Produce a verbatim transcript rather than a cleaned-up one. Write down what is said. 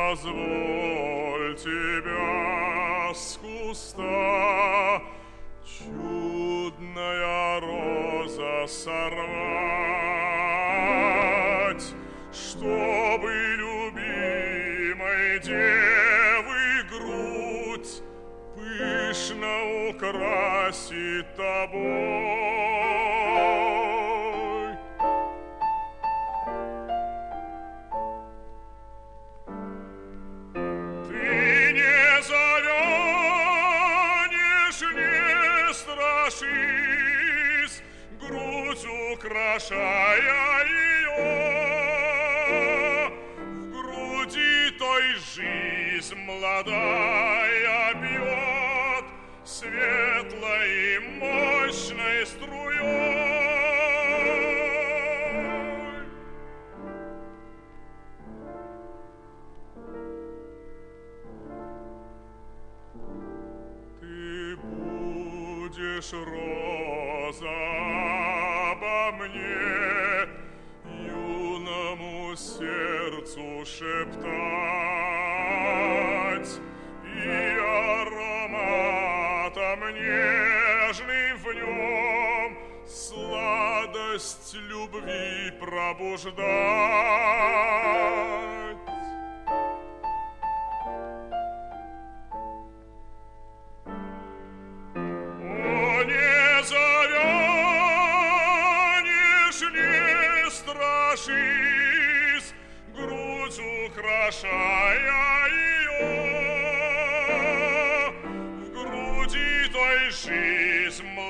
позволь тебя с куста чудная роза сорвать, чтобы любимой девы грудь пышно украсит тобой. Ты не завянешь, не страшись, грудь украшая ее. В груди той жизнь молодая бьет светлой и мощной струей. Ты будешь, роза, обо мне юному сердцу шептать, и ароматом нежным в нем сладость любви пробуждать. О, не завянешь, не страшись, грудь украшая ее, в груди той жизнь